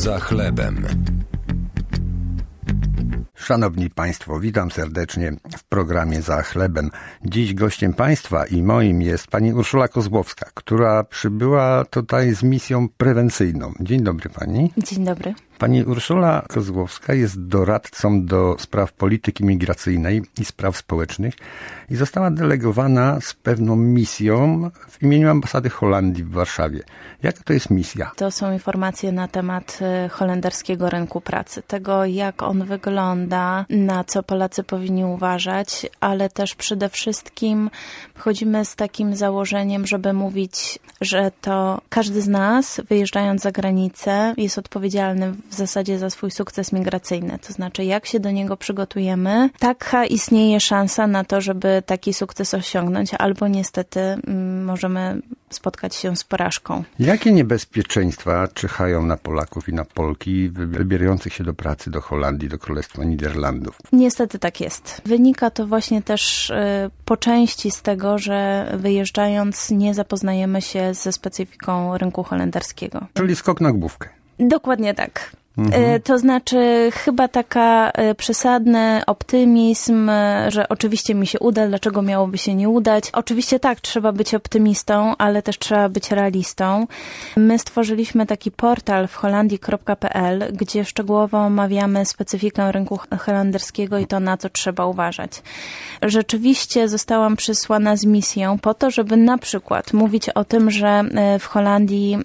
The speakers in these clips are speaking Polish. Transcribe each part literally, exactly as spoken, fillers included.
Za chlebem. Szanowni Państwo, witam serdecznie w programie Za chlebem. Dziś gościem Państwa i moim jest pani Urszula Kozłowska, która przybyła tutaj z misją prewencyjną. Dzień dobry pani. Dzień dobry. Pani Urszula Kozłowska jest doradcą do spraw polityki migracyjnej i spraw społecznych i została delegowana z pewną misją w imieniu ambasady Holandii w Warszawie. Jaka to jest misja? To są informacje na temat holenderskiego rynku pracy, tego jak on wygląda, na co Polacy powinni uważać, ale też przede wszystkim wchodzimy z takim założeniem, żeby mówić, że to każdy z nas, wyjeżdżając za granicę, jest odpowiedzialny w zasadzie za swój sukces migracyjny. To znaczy, jak się do niego przygotujemy, taka istnieje szansa na to, żeby taki sukces osiągnąć, albo niestety m, możemy spotkać się z porażką. Jakie niebezpieczeństwa czyhają na Polaków i na Polki wybierających się do pracy do Holandii, do Królestwa Niderlandów? Niestety tak jest. Wynika to właśnie też y, po części z tego, że wyjeżdżając nie zapoznajemy się ze specyfiką rynku holenderskiego. Czyli skok na główkę. Dokładnie tak. Mhm. To znaczy chyba taka przesadny optymizm, że oczywiście mi się uda, dlaczego miałoby się nie udać. Oczywiście tak, trzeba być optymistą, ale też trzeba być realistą. My stworzyliśmy taki portal w holandii kropka p l, gdzie szczegółowo omawiamy specyfikę rynku holenderskiego i to, na co trzeba uważać. Rzeczywiście zostałam przysłana z misją po to, żeby na przykład mówić o tym, że w Holandii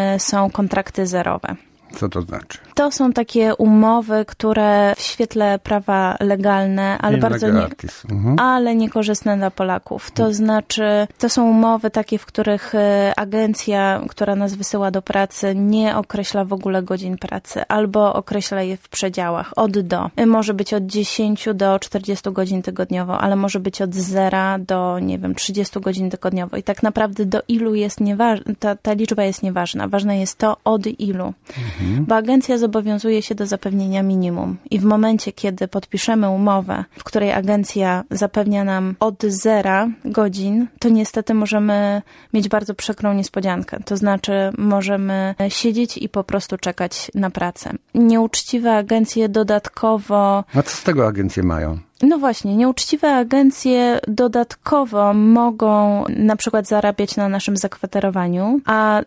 są kontrakty zerowe. Co to znaczy? To są takie umowy, które w świetle prawa legalne, ale In bardzo nie, mhm. ale niekorzystne dla Polaków. To znaczy, to są umowy takie, w których agencja, która nas wysyła do pracy, nie określa w ogóle godzin pracy, albo określa je w przedziałach od do. Może być od dziesięciu do czterdziestu godzin tygodniowo, ale może być od zera do, nie wiem, trzydziestu godzin tygodniowo. I tak naprawdę do ilu jest nieważna, ta, ta liczba jest nieważna. Ważne jest to, od ilu. Mhm. Bo agencja zobowiązuje się do zapewnienia minimum. I w momencie, kiedy podpiszemy umowę, w której agencja zapewnia nam od zera godzin, to niestety możemy mieć bardzo przykrą niespodziankę. To znaczy możemy siedzieć i po prostu czekać na pracę. Nieuczciwe agencje dodatkowo... A co z tego agencje mają? No właśnie, nieuczciwe agencje dodatkowo mogą na przykład zarabiać na naszym zakwaterowaniu, a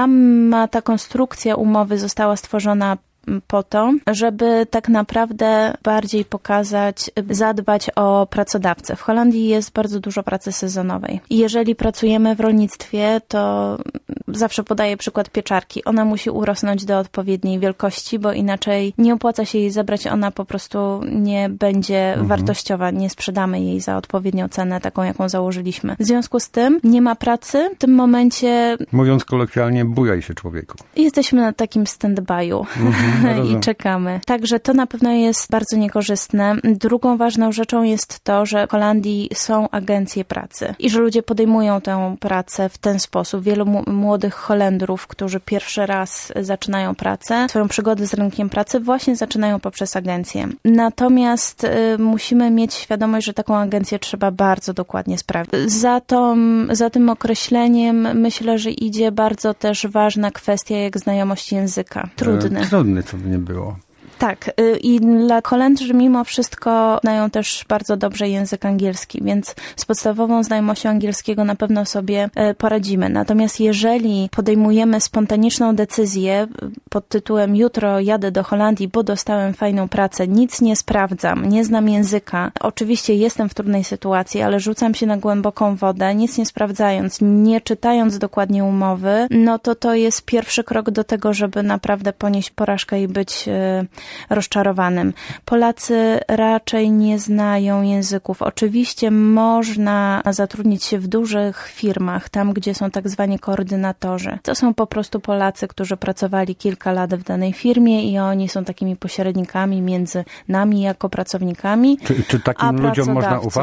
sama ta konstrukcja umowy została stworzona po to, żeby tak naprawdę bardziej pokazać, zadbać o pracodawcę. W Holandii jest bardzo dużo pracy sezonowej. I jeżeli pracujemy w rolnictwie, to zawsze podaję przykład pieczarki. Ona musi urosnąć do odpowiedniej wielkości, bo inaczej nie opłaca się jej zebrać, ona po prostu nie będzie mhm. wartościowa, nie sprzedamy jej za odpowiednią cenę, taką jaką założyliśmy. W związku z tym nie ma pracy, w tym momencie... Mówiąc kolokwialnie, bujaj się człowieku. Jesteśmy na takim stand-by'u. Mhm. I czekamy. Także to na pewno jest bardzo niekorzystne. Drugą ważną rzeczą jest to, że w Holandii są agencje pracy i że ludzie podejmują tę pracę w ten sposób. Wielu młodych Holendrów, którzy pierwszy raz zaczynają pracę, swoją przygodę z rynkiem pracy właśnie zaczynają poprzez agencję. Natomiast y, musimy mieć świadomość, że taką agencję trzeba bardzo dokładnie sprawdzić. Za, tą, za tym określeniem myślę, że idzie bardzo też ważna kwestia jak znajomość języka. Trudny. E, trudny, co by nie było. Tak, i dla Holendrzy mimo wszystko znają też bardzo dobrze język angielski, więc z podstawową znajomością angielskiego na pewno sobie poradzimy. Natomiast jeżeli podejmujemy spontaniczną decyzję pod tytułem jutro jadę do Holandii, bo dostałem fajną pracę, nic nie sprawdzam, nie znam języka, oczywiście jestem w trudnej sytuacji, ale rzucam się na głęboką wodę, nic nie sprawdzając, nie czytając dokładnie umowy, no to to jest pierwszy krok do tego, żeby naprawdę ponieść porażkę i być rozczarowanym. Polacy raczej nie znają języków. Oczywiście można zatrudnić się w dużych firmach, tam gdzie są tak zwani koordynatorzy. To są po prostu Polacy, którzy pracowali kilka lat w danej firmie i oni są takimi pośrednikami między nami jako pracownikami Czy, czy takim ludziom można ufać?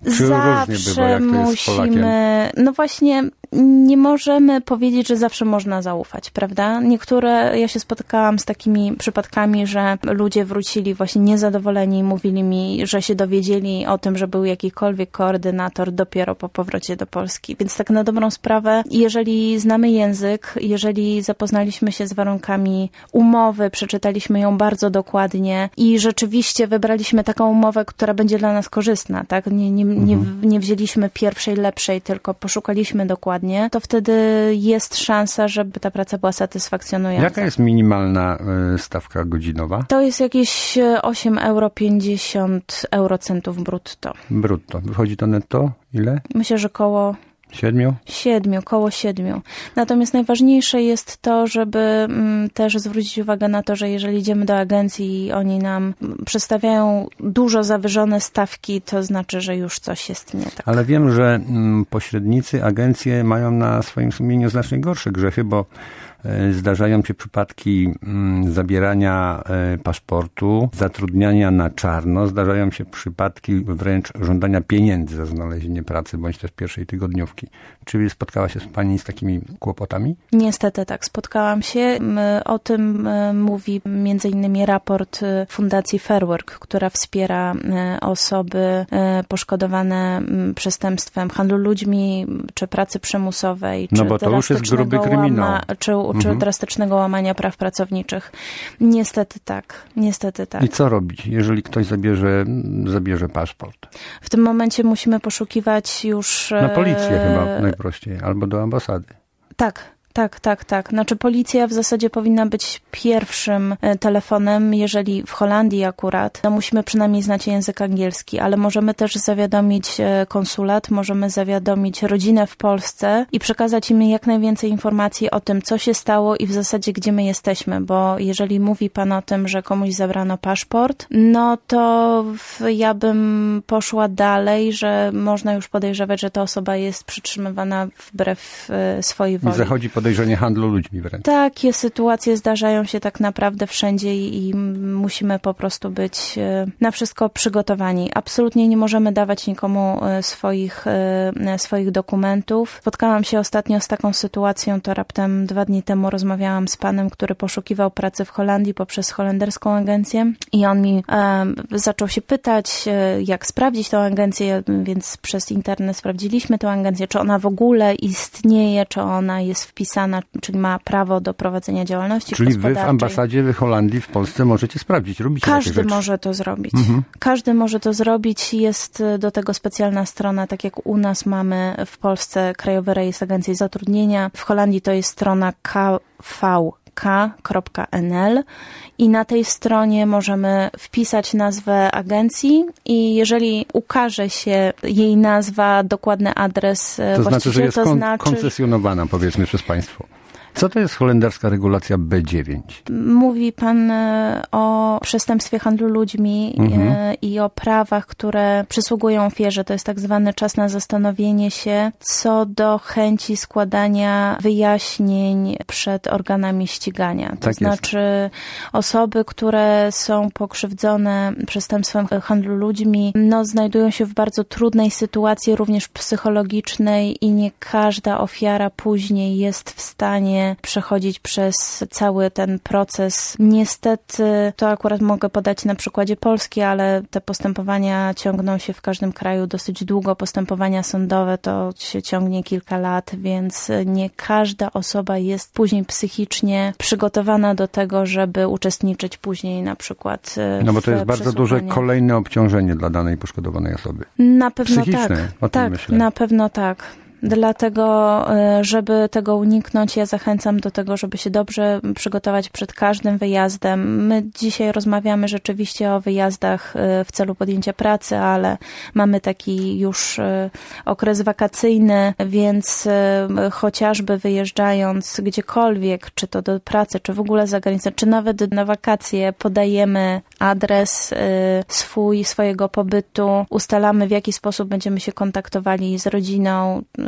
Czy zawsze różnie bywa, jak to jest z Polakiem? musimy, no właśnie, nie możemy powiedzieć, że zawsze można zaufać, prawda? Niektóre, ja się spotkałam z takimi przypadkami, że ludzie wrócili właśnie niezadowoleni i mówili mi, że się dowiedzieli o tym, że był jakikolwiek koordynator dopiero po powrocie do Polski. Więc tak na dobrą sprawę, jeżeli znamy język, jeżeli zapoznaliśmy się z warunkami umowy, przeczytaliśmy ją bardzo dokładnie i rzeczywiście wybraliśmy taką umowę, która będzie dla nas korzystna, tak? Nie, nie, nie, nie wzięliśmy pierwszej, lepszej, tylko poszukaliśmy dokładnie, to wtedy jest szansa, żeby ta praca była satysfakcjonująca. Jaka jest minimalna stawka godzinowa? To jest jakieś osiem euro pięćdziesiąt eurocentów brutto. Brutto. Wychodzi to netto? Ile? Myślę, że koło Siedmiu? Siedmiu, koło siedmiu. Natomiast najważniejsze jest to, żeby mm, też zwrócić uwagę na to, że jeżeli idziemy do agencji i oni nam przedstawiają dużo zawyżone stawki, to znaczy, że już coś jest nie tak. Ale wiem, że mm, pośrednicy, agencje mają na swoim sumieniu znacznie gorsze grzechy, bo zdarzają się przypadki zabierania paszportu, zatrudniania na czarno, zdarzają się przypadki wręcz żądania pieniędzy za znalezienie pracy, bądź też pierwszej tygodniówki. Czy spotkała się Pani z takimi kłopotami? Niestety tak, spotkałam się. O tym mówi między innymi raport Fundacji Fairwork, która wspiera osoby poszkodowane przestępstwem handlu ludźmi, czy pracy przymusowej, no czy bo to już jest gruby kryminał. Łama, czy, czy mhm. drastycznego łamania praw pracowniczych. Niestety tak, niestety tak. I co robić, jeżeli ktoś zabierze, zabierze paszport? W tym momencie musimy poszukiwać już... Na policję e... chyba najprościej, albo do ambasady. Tak. Tak, tak, tak. Znaczy policja w zasadzie powinna być pierwszym telefonem, jeżeli w Holandii akurat, no musimy przynajmniej znać język angielski, ale możemy też zawiadomić konsulat, możemy zawiadomić rodzinę w Polsce i przekazać im jak najwięcej informacji o tym, co się stało i w zasadzie gdzie my jesteśmy, bo jeżeli mówi pan o tym, że komuś zabrano paszport, no to ja bym poszła dalej, że można już podejrzewać, że ta osoba jest przytrzymywana wbrew swojej woli. I zachodzi podejrzenie handlu ludźmi wręcz. Takie sytuacje zdarzają się tak naprawdę wszędzie i, i musimy po prostu być na wszystko przygotowani. Absolutnie nie możemy dawać nikomu swoich, swoich dokumentów. Spotkałam się ostatnio z taką sytuacją, to raptem dwa dni temu rozmawiałam z panem, który poszukiwał pracy w Holandii poprzez holenderską agencję i on mi e, zaczął się pytać, jak sprawdzić tę agencję, więc przez internet sprawdziliśmy tę agencję, czy ona w ogóle istnieje, czy ona jest wpisana, czyli ma prawo do prowadzenia działalności czyli gospodarczej. Czyli wy w ambasadzie w Holandii, w Polsce możecie sprawdzić, robicie takie rzeczy. Każdy może to zrobić. Mhm. Każdy może to zrobić. Jest do tego specjalna strona, tak jak u nas mamy w Polsce Krajowy Rejestr Agencji Zatrudnienia. W Holandii to jest strona k v k kropka n l i na tej stronie możemy wpisać nazwę agencji i jeżeli ukaże się jej nazwa, dokładny adres to właściciela, znaczy, że jest to kon- znaczy... koncesjonowana, powiedzmy, przez państwo. Co to jest holenderska regulacja B dziewięć? Mówi pan o przestępstwie handlu ludźmi mhm. i o prawach, które przysługują ofierze. To jest tak zwany czas na zastanowienie się co do chęci składania wyjaśnień przed organami ścigania. To tak znaczy jest. Osoby, które są pokrzywdzone przestępstwem handlu ludźmi, no, znajdują się w bardzo trudnej sytuacji, również psychologicznej i nie każda ofiara później jest w stanie przechodzić przez cały ten proces. Niestety, to akurat mogę podać na przykładzie Polski, ale te postępowania ciągną się w każdym kraju dosyć długo. Postępowania sądowe to się ciągnie kilka lat, więc nie każda osoba jest później psychicznie przygotowana do tego, żeby uczestniczyć później na przykład No bo to jest bardzo duże kolejne obciążenie dla danej poszkodowanej osoby. Na pewno psychiczne, tak. o tym tak, myślę. Na pewno tak. Dlatego, żeby tego uniknąć, ja zachęcam do tego, żeby się dobrze przygotować przed każdym wyjazdem. My dzisiaj rozmawiamy rzeczywiście o wyjazdach w celu podjęcia pracy, ale mamy taki już okres wakacyjny, więc chociażby wyjeżdżając gdziekolwiek, czy to do pracy, czy w ogóle za granicę, czy nawet na wakacje, podajemy adres swój, swojego pobytu, ustalamy w jaki sposób będziemy się kontaktowali z rodziną,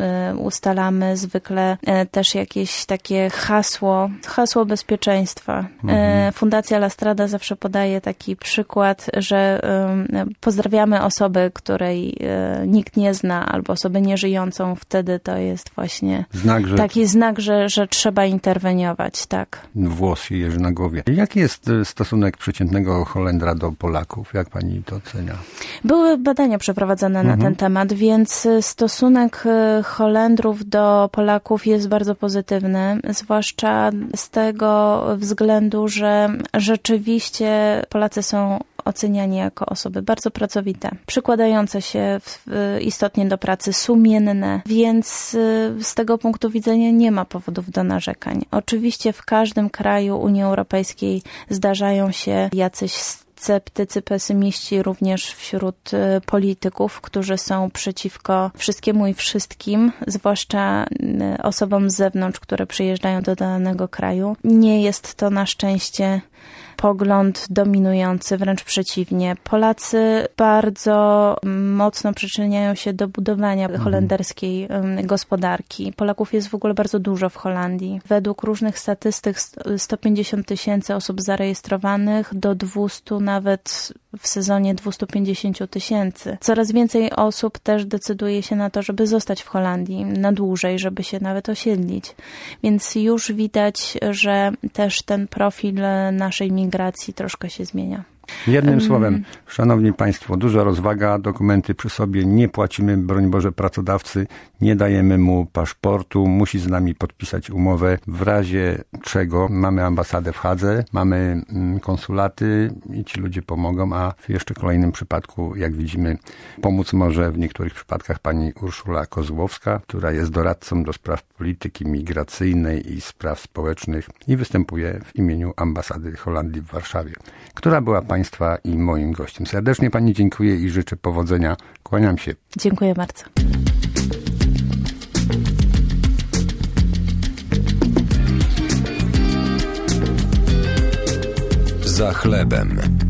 ustalamy zwykle też jakieś takie hasło, hasło bezpieczeństwa. Mhm. Fundacja La Strada zawsze podaje taki przykład, że pozdrawiamy osobę, której nikt nie zna, albo osobę nieżyjącą, wtedy to jest właśnie znak, że... taki znak, że, że trzeba interweniować, tak. Włos jeży na głowie. Jaki jest stosunek przeciętnego Holendra do Polaków? Jak pani to ocenia? Były badania przeprowadzone mhm. na ten temat, więc stosunek Holendrów do Polaków jest bardzo pozytywny, zwłaszcza z tego względu, że rzeczywiście Polacy są oceniani jako osoby bardzo pracowite, przykładające się w, istotnie do pracy, sumienne, więc z tego punktu widzenia nie ma powodów do narzekań. Oczywiście w każdym kraju Unii Europejskiej zdarzają się jacyś sceptycy, pesymiści również wśród polityków, którzy są przeciwko wszystkiemu i wszystkim, zwłaszcza osobom z zewnątrz, które przyjeżdżają do danego kraju. Nie jest to na szczęście pogląd dominujący, wręcz przeciwnie. Polacy bardzo mocno przyczyniają się do budowania mhm. holenderskiej gospodarki. Polaków jest w ogóle bardzo dużo w Holandii. Według różnych statystyk sto pięćdziesiąt tysięcy osób zarejestrowanych do dwieście nawet w sezonie dwieście pięćdziesiąt tysięcy. Coraz więcej osób też decyduje się na to, żeby zostać w Holandii na dłużej, żeby się nawet osiedlić. Więc już widać, że też ten profil naszej migracji troszkę się zmienia. Jednym słowem, szanowni państwo, duża rozwaga, dokumenty przy sobie, nie płacimy, broń Boże, pracodawcy, nie dajemy mu paszportu, musi z nami podpisać umowę, w razie czego mamy ambasadę w Hadze, mamy konsulaty i ci ludzie pomogą, a w jeszcze kolejnym przypadku, jak widzimy, pomóc może w niektórych przypadkach pani Urszula Kozłowska, która jest doradcą do spraw polityki migracyjnej i spraw społecznych i występuje w imieniu ambasady Holandii w Warszawie, która była państwa i moim gościem. Serdecznie pani dziękuję i życzę powodzenia. Kłaniam się. Dziękuję bardzo. Za chlebem.